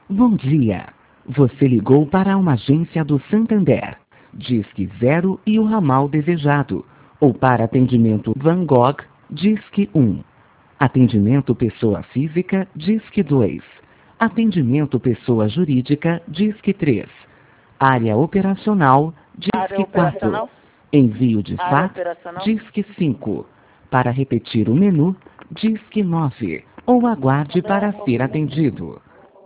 Bom dia. Você ligou para uma agência do Santander. Disque 0 e o ramal desejado. Ou para atendimento Van Gogh, Disque 1. Atendimento pessoa física, Disque 2. Atendimento pessoa jurídica, Disque 3. Área operacional, Área Disque 4. operacional? Envio de Área fax, operacional? Disque 5. Para repetir o menu, Disque 9. Ou aguarde para ser atendido.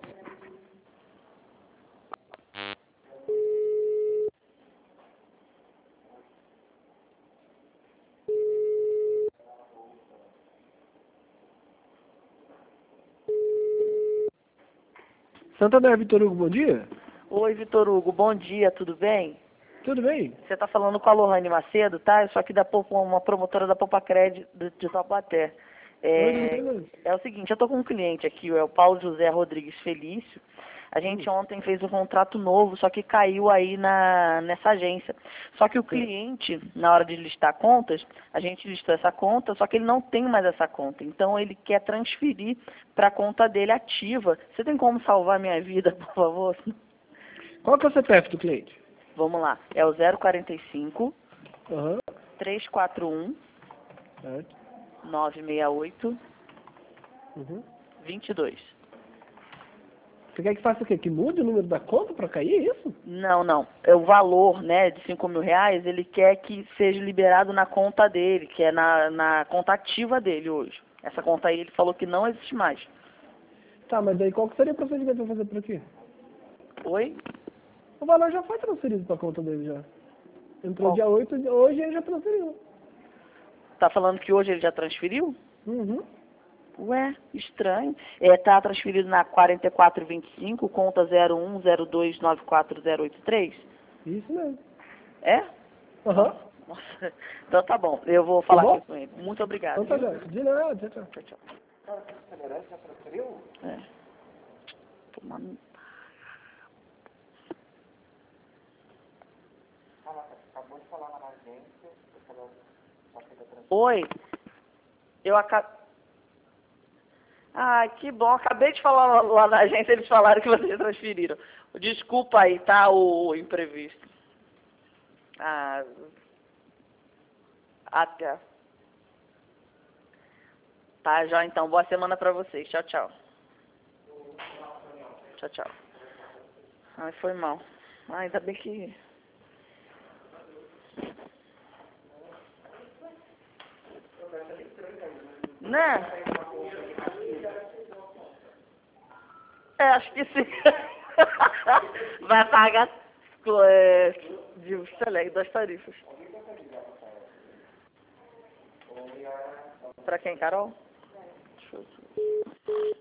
Santander, Vitor Hugo, bom dia. Oi, Vitor Hugo, bom dia, tudo bem? Tudo bem? Você está falando com a Lohane Macedo, tá? Eu sou aqui da uma promotora da Popacred de Taubaté. É o seguinte, eu estou com um cliente aqui, é o Paulo José Rodrigues Felício. A gente ontem fez um contrato novo, só que caiu aí nessa agência. Só que o cliente, na hora de listar contas, a gente listou essa conta, só que ele não tem mais essa conta. Então ele quer transferir para a conta dele ativa. Você tem como salvar minha vida, por favor? Qual que é o CPF do cliente? Vamos lá, é o 045 Aham. 341 Certo. 968 Uhum. 22. Você quer que faça o quê? Que mude o número da conta para cair, é isso? Não. É o valor, né, de R$ 5.000, ele quer que seja liberado na conta dele, que é na conta ativa dele hoje. Essa conta aí ele falou que não existe mais. Tá, mas daí qual que seria o procedimento para fazer por aqui? Oi? O valor já foi transferido para a conta dele já. Entrou Qual? dia 8, hoje ele já transferiu. Tá falando que hoje ele já transferiu? Uhum. Ué, estranho. Tá transferido na 4425, conta 01029403. Isso mesmo. É? Aham. Nossa. Então tá bom, eu vou Tá falar bom? aqui com ele. Muito obrigado. Então tá, já. De nada, tchau, tchau. Tchau, tchau. É. Tomando... Oi, eu acabei... Ah, que bom, acabei de falar lá na agência, eles falaram que vocês transferiram. Desculpa aí, tá, o imprevisto. Ah, até. Tá, já então, boa semana pra vocês. Tchau, tchau. Tchau, tchau. Ai, foi mal. Ai, ainda bem que... Né? Acho que sim. Vai pagar de, sei lá, 2 tarifas. Pra quem, Carol? Deixa eu ver.